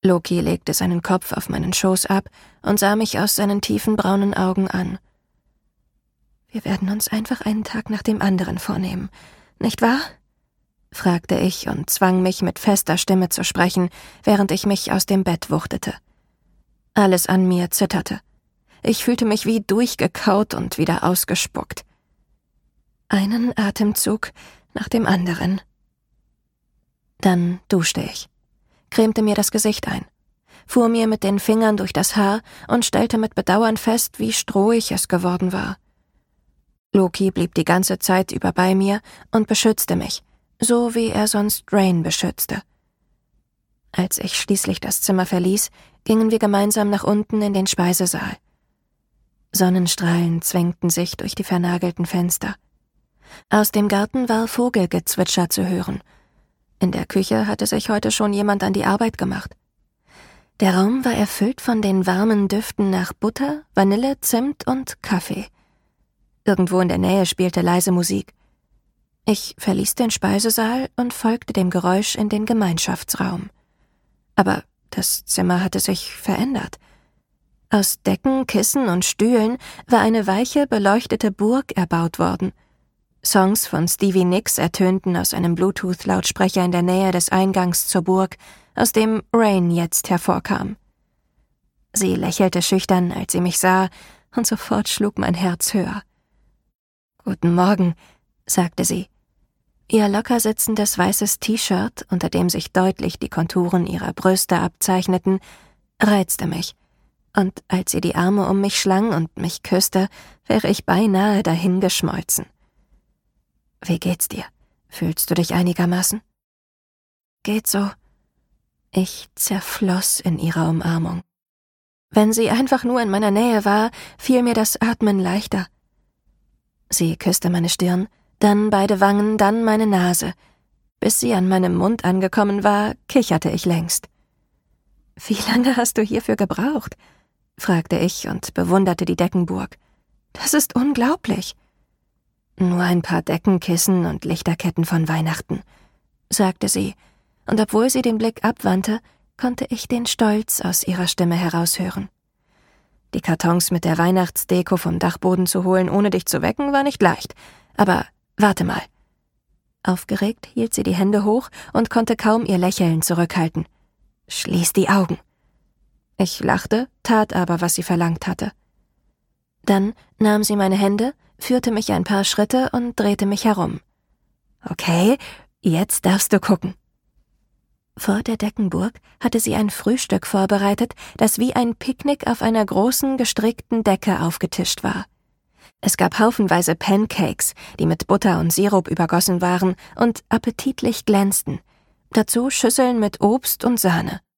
Loki legte seinen Kopf auf meinen Schoß ab und sah mich aus seinen tiefen braunen Augen an. »Wir werden uns einfach einen Tag nach dem anderen vornehmen, nicht wahr?« fragte ich und zwang mich mit fester Stimme zu sprechen, während ich mich aus dem Bett wuchtete. Alles an mir zitterte. Ich fühlte mich wie durchgekaut und wieder ausgespuckt. Einen Atemzug nach dem anderen. Dann duschte ich, cremte mir das Gesicht ein, fuhr mir mit den Fingern durch das Haar und stellte mit Bedauern fest, wie strohig es geworden war. Loki blieb die ganze Zeit über bei mir und beschützte mich, so wie er sonst Rain beschützte. Als ich schließlich das Zimmer verließ, gingen wir gemeinsam nach unten in den Speisesaal. Sonnenstrahlen zwängten sich durch die vernagelten Fenster. Aus dem Garten war Vogelgezwitscher zu hören. In der Küche hatte sich heute schon jemand an die Arbeit gemacht. Der Raum war erfüllt von den warmen Düften nach Butter, Vanille, Zimt und Kaffee. Irgendwo in der Nähe spielte leise Musik. Ich verließ den Speisesaal und folgte dem Geräusch in den Gemeinschaftsraum. Aber das Zimmer hatte sich verändert. Aus Decken, Kissen und Stühlen war eine weiche, beleuchtete Burg erbaut worden. Songs von Stevie Nicks ertönten aus einem Bluetooth-Lautsprecher in der Nähe des Eingangs zur Burg, aus dem Rain jetzt hervorkam. Sie lächelte schüchtern, als sie mich sah, und sofort schlug mein Herz höher. »Guten Morgen«, sagte sie. Ihr locker sitzendes weißes T-Shirt, unter dem sich deutlich die Konturen ihrer Brüste abzeichneten, reizte mich, und als sie die Arme um mich schlang und mich küsste, wäre ich beinahe dahingeschmolzen. »Wie geht's dir? Fühlst du dich einigermaßen?« »Geht so.« Ich zerfloss in ihrer Umarmung. Wenn sie einfach nur in meiner Nähe war, fiel mir das Atmen leichter. Sie küsste meine Stirn, dann beide Wangen, dann meine Nase. Bis sie an meinem Mund angekommen war, kicherte ich längst. »Wie lange hast du hierfür gebraucht?« fragte ich und bewunderte die Deckenburg. »Das ist unglaublich.« »Nur ein paar Deckenkissen und Lichterketten von Weihnachten«, sagte sie, und obwohl sie den Blick abwandte, konnte ich den Stolz aus ihrer Stimme heraushören. Die Kartons mit der Weihnachtsdeko vom Dachboden zu holen, ohne dich zu wecken, war nicht leicht. Aber warte mal. Aufgeregt hielt sie die Hände hoch und konnte kaum ihr Lächeln zurückhalten. »Schließ die Augen.« Ich lachte, tat aber, was sie verlangt hatte. Dann nahm sie meine Hände, führte mich ein paar Schritte und drehte mich herum. »Okay, jetzt darfst du gucken.« Vor der Deckenburg hatte sie ein Frühstück vorbereitet, das wie ein Picknick auf einer großen, gestrickten Decke aufgetischt war. Es gab haufenweise Pancakes, die mit Butter und Sirup übergossen waren und appetitlich glänzten. Dazu Schüsseln mit Obst und Sahne.